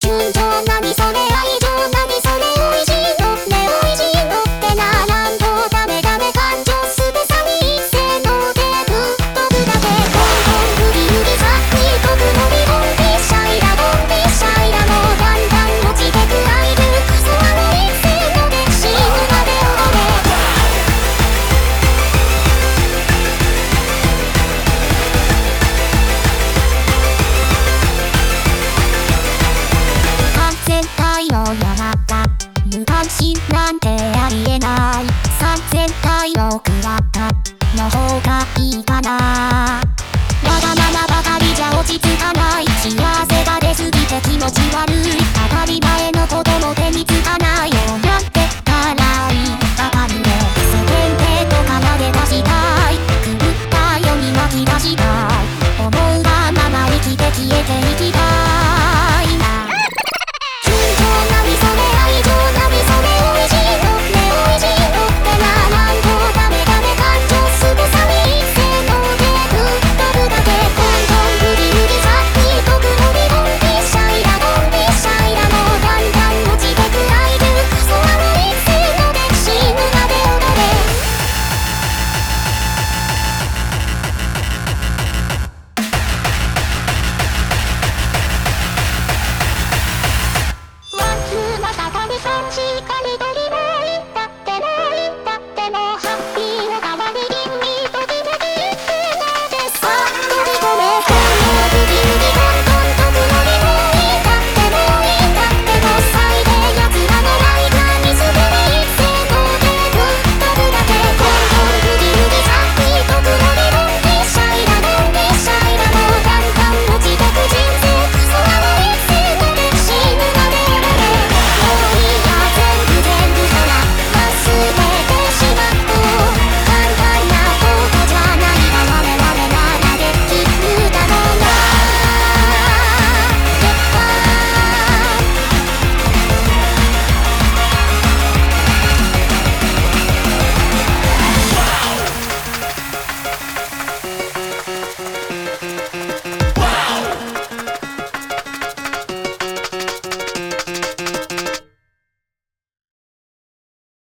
純情何それ愛情何それ美味しいのね美味しいのってならんとダメダメ感情すぐさに一斉の手ぶっ飛ぶだけボンボングリグリさっくりとくのびボンピッシャイラボンピッシャイラもうだんだん落ちてくアイドルクソあの一斉ので死ぬまで踊れ全体の山が無関心なんてありえない三全体のクラッカの方がいいかなわがままばかりじゃ落ち着かない幸せが出すぎて気持ち悪い当たり前のことも手につかない